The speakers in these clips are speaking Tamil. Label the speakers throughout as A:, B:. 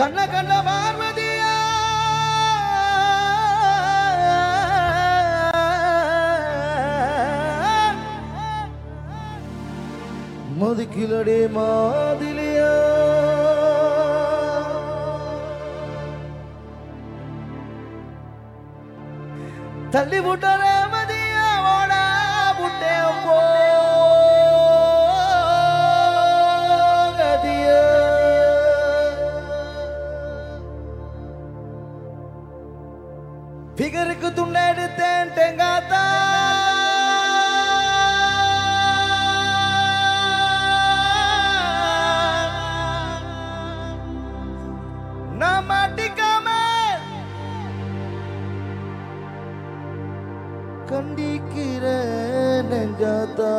A: கண்ண கண்ண பார்வதியா மதுக்கிலடி மாதிலியா தள்ளி விட்டற மதியா ஓடா புட்டே போகதிய பிகருக்கு துண்டை எடுத்தேன் தெங்காத்தா கண்டிக்கிற நெஞ்சாத்தா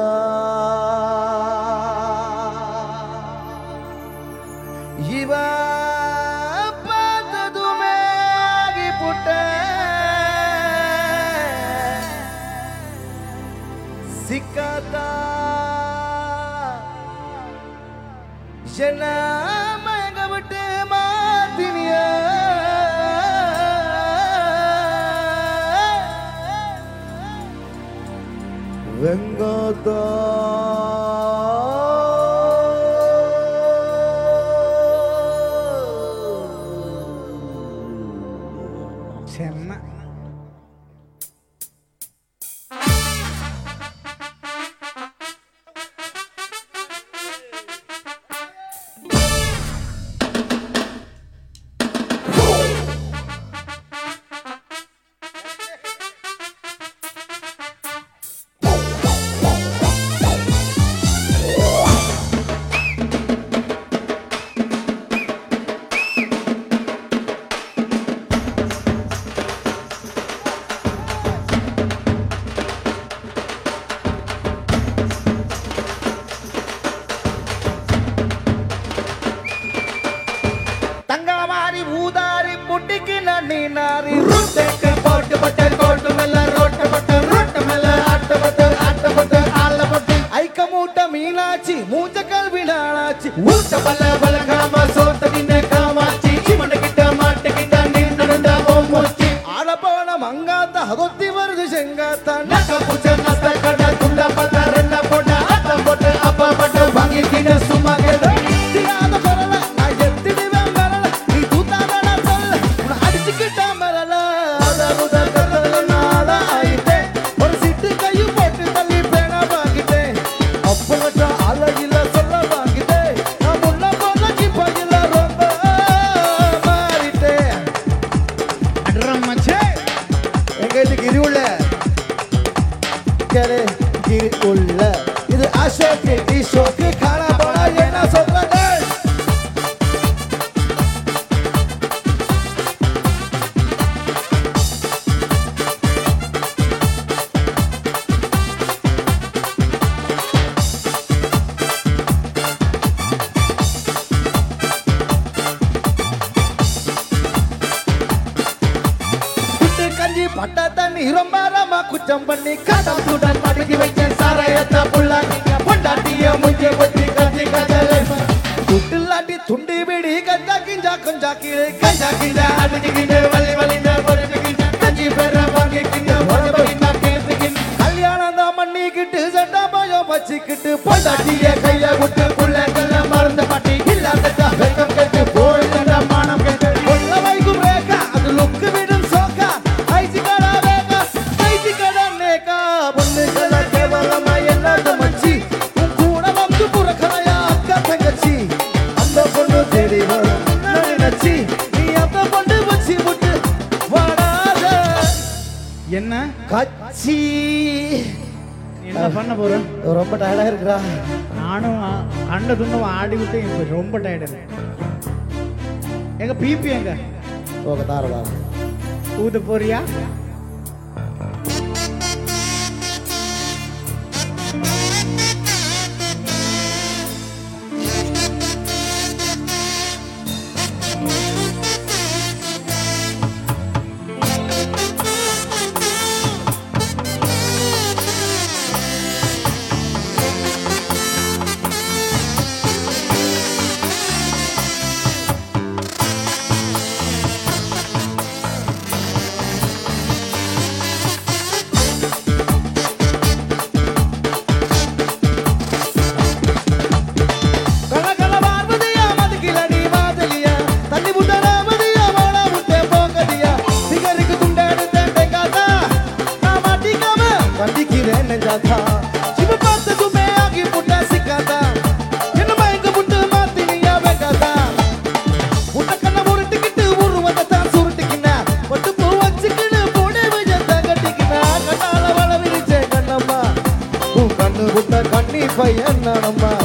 A: இவ பார்த்ததுமே புட்ட சிக்காத்தா என்ன மயங்க விட்டு மாத்தினியா வெங்கதா செம்ம नारी रोटे के पोट बटे कोट मेला रोट बटे आट बटे आल बटे आई कमूट मीनाची मूंज कल्वी नाची ऊट बल्ले बल्ले काम सोट दिने कामाची चिमण किट माट किट निन्नडंद ओमोची आल पोण मंगाता हगोत्ती वरदु शेंगाता नक पुच नस्त कड तुंड पट रेंड पोट आट बटे अप बटे भांगी किन सुमगे तियाद करला ना एत्तिदि वेंगरला नी दूतागण चल उन अडिचिकिट मरला आदा मुद कतल नाला आइते और सिट कयु पोट तल्ली पेण बागिते अप्पगट अलगिल सोल्ल बागिते ना मुन्न पोल किपगिल रोंब मारिते अड्रमचे एंगैति गिरि उल्ल केरे गिरि उल्ल इदु अशोक ईशोक खाना बड़ा येना सोल्लदे பட்ட தண்ணி ரொம்ப ரமா குச்சம் பண்ணி கடம் துடன் மடக்கி வைக்க சாராயத்த புள்ளாட்டிங்க பொண்டாட்டிய முஞ்சி வச்சு கஞ்சி கஜலை துட்டுலாட்டி துண்டி விடி கஞ்சா கிஞ்சா கொஞ்சா கீழே கஞ்சா கிஞ்சா அடிக்கிங்க வலி வலிந்த பொறுத்துக்கிங்க கஞ்சி பெற வாங்கிக்கிங்க உடம்புக்கிங்க கேட்டுக்கிங்க கல்யாணம் தான் பண்ணிக்கிட்டு சட்டா பயம் வச்சுக்கிட்டு பொண்டாட்டிய கைய விட்டு புள்ளைங்கள மறந்து பாட்டி இல்லாத வெக்கம் கேட்டு போயிட மானம் கேட்டு கொள்ள வைக்கும் ரேகா அது லுக்கு விடும் சோக்கா பொண்ணுகள கேவலமா எல்லாத்த மச்சி உன் கூட வந்து புறக்கணையா அக்கா தங்கச்சி அந்த பொண்ணு தேடி வரும் நினைச்சி நீ அந்த பொண்ணு வச்சு விட்டு வாடாத என்ன கச்சி
B: என்ன பண்ண போற
A: ரொம்ப டயர்டா இருக்குடா
B: நானும் கண்ட துண்ணும் ஆடி விட்டு இப்ப ரொம்ப டயர்டு எங்க பிபி எங்க
A: போக தாரடா
B: ஊத போறியா
A: பையன் நானம்மா